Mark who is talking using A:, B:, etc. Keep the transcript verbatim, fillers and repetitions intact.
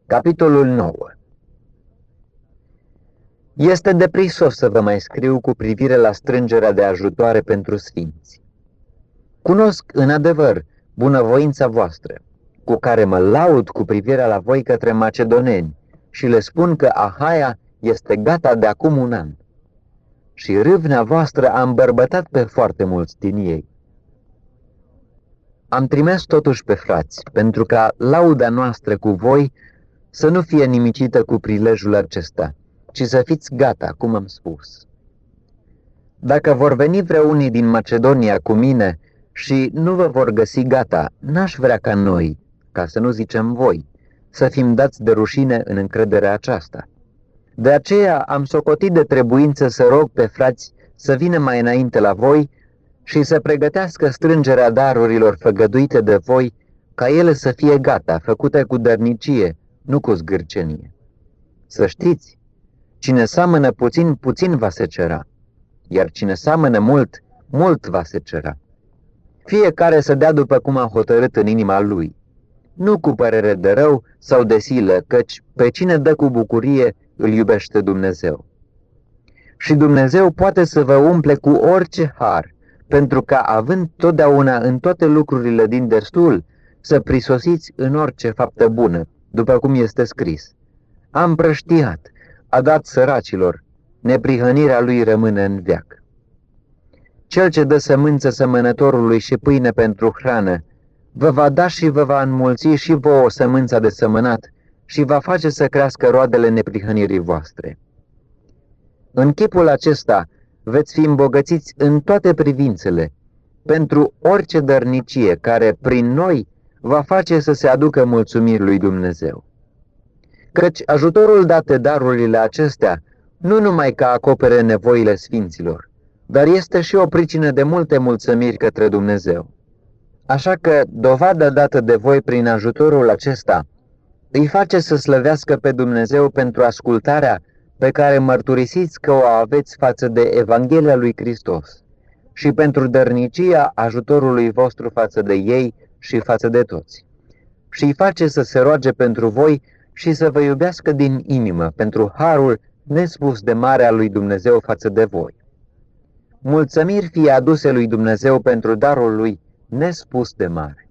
A: Capitolul nouă. Este deprisos să vă mai scriu cu privire la strângerea de ajutoare pentru sfinți. Cunosc în adevăr bunăvoința voastră, cu care mă laud cu privire la voi către macedoneni și le spun că Ahaia este gata de acum un an. Și râvnea voastră a îmbărbătat pe foarte mulți din ei. Am trimis totuși pe frați, pentru ca lauda noastră cu voi să nu fie nimicită cu prilejul acesta, ci să fiți gata, cum am spus. Dacă vor veni vreunii din Macedonia cu mine și nu vă vor găsi gata, n-aș vrea ca noi, ca să nu zicem voi, să fim dați de rușine în încrederea aceasta. De aceea am socotit de trebuință să rog pe frați să vină mai înainte la voi și să pregătească strângerea darurilor făgăduite de voi, ca ele să fie gata, făcute cu dărnicie, nu cu zgârcenie. Să știți, cine seamănă puțin, puțin va secera, iar cine seamănă mult, mult va secera. Fiecare să dea după cum a hotărât în inima lui, nu cu părere de rău sau de silă, căci pe cine dă cu bucurie îl iubește Dumnezeu. Și Dumnezeu poate să vă umple cu orice har, pentru ca, având totdeauna în toate lucrurile din destul, să prisosiți în orice faptă bună, după cum este scris. A împrăștiat, a dat săracilor, neprihănirea lui rămâne în veac. Cel ce dă sămânță sămănătorului și pâine pentru hrană, vă va da și vă va înmulți și vouă sămânța de sămănat și va face să crească roadele neprihănirii voastre. În chipul acesta veți fi îmbogățiți în toate privințele, pentru orice dărnicie care prin noi va face să se aducă mulțumiri lui Dumnezeu. Căci ajutorul dat de darurile acestea nu numai că acopere nevoile sfinților, dar este și o pricină de multe mulțumiri către Dumnezeu. Așa că dovada dată de voi prin ajutorul acesta îi face să slăvească pe Dumnezeu pentru ascultarea pe care mărturisiți că o aveți față de Evanghelia lui Hristos și pentru dărnicia ajutorului vostru față de ei și față de toți. Și îi face să se roage pentru voi și să vă iubească din inimă pentru harul nespus de mare al lui Dumnezeu față de voi. Mulțumiri fie aduse lui Dumnezeu pentru darul lui nespus de mare.